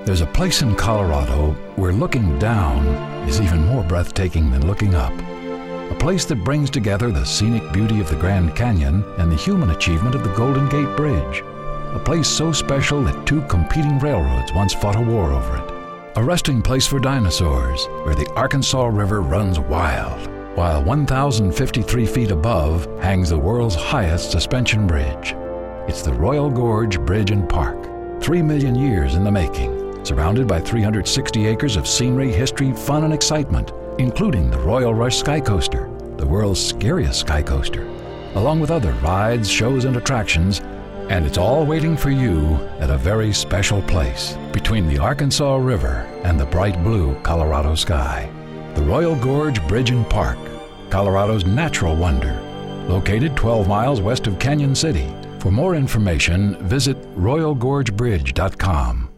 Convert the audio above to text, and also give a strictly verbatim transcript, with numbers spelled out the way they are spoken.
There's a place in Colorado where looking down is even more breathtaking than looking up. A place that brings together the scenic beauty of the Grand Canyon and the human achievement of the Golden Gate Bridge. A place so special that two competing railroads once fought a war over it. A resting place for dinosaurs where the Arkansas River runs wild, while one thousand fifty-three feet above hangs the world's highest suspension bridge. It's the Royal Gorge Bridge and Park, three million years in the making. Surrounded by three hundred sixty acres of scenery, history, fun, and excitement, including the Royal Rush Sky Coaster, the world's scariest sky coaster, along with other rides, shows, and attractions, and it's all waiting for you at a very special place between the Arkansas River and the bright blue Colorado sky. The Royal Gorge Bridge and Park, Colorado's natural wonder, located twelve miles west of Canyon City. For more information, visit royal gorge bridge dot com.